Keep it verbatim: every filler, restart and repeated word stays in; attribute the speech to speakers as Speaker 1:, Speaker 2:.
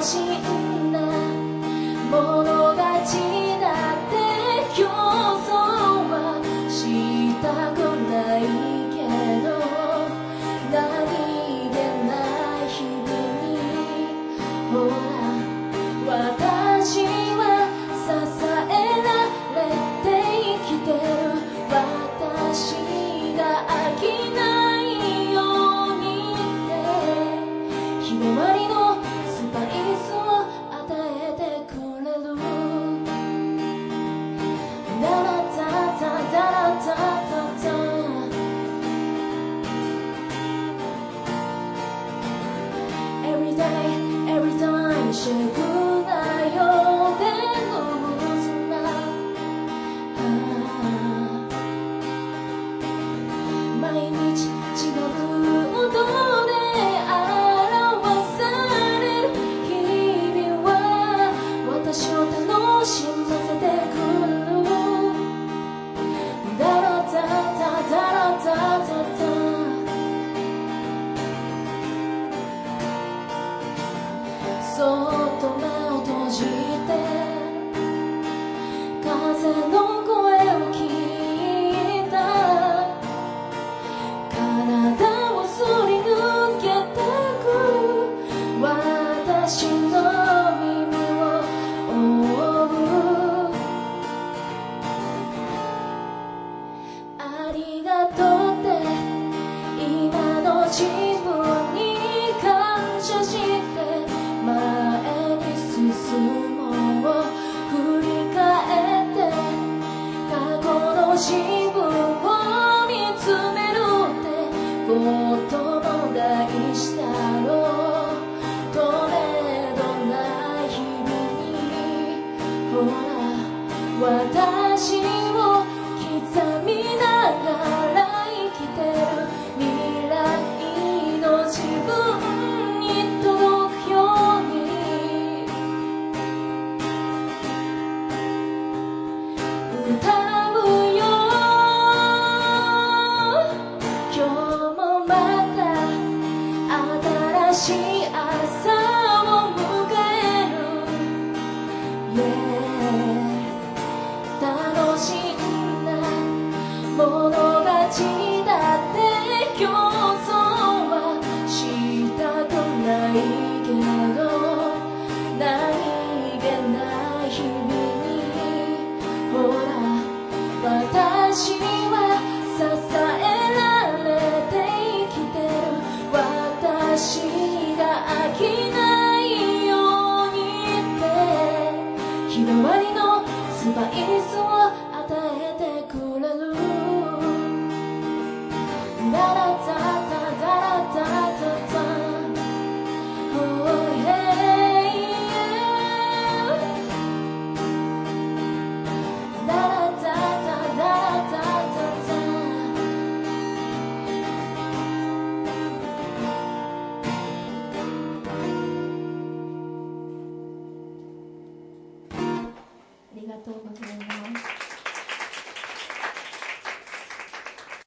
Speaker 1: しんだ者勝ちだって競争はしたくないけど、何気ない日々にほら私は支えられて生きてる。私が飽きないようにって日替わりのスパイスを与えてくれる。ダラタタダラタタタ Every day, every time シェイクなよでルーズな毎日違う音で表される日々は私を楽しませてくれる。ダラタタダラタタタそっと目を閉じて風の声を聞いた。体をすり抜けてく私の耳を覆う。ありがとうって今の自分に感謝して前に進もう。振り返って過去の自分を見つめるってことも大事だろう。止めどない日々にほら私を刻みながら生きてる。未来の自分に届くように歌うよ。今日もまた新しい朝を迎える、yeah、楽しんだ者勝ちだって競争はしたくないけど、何気ない日々にほら私は支えられて生きてる。私が飽きないようにって日替わりのスパイスを与えてくれる。ダラタタダラタタタ Oh yeah yeah ダラタタダラタタタありがとうございます。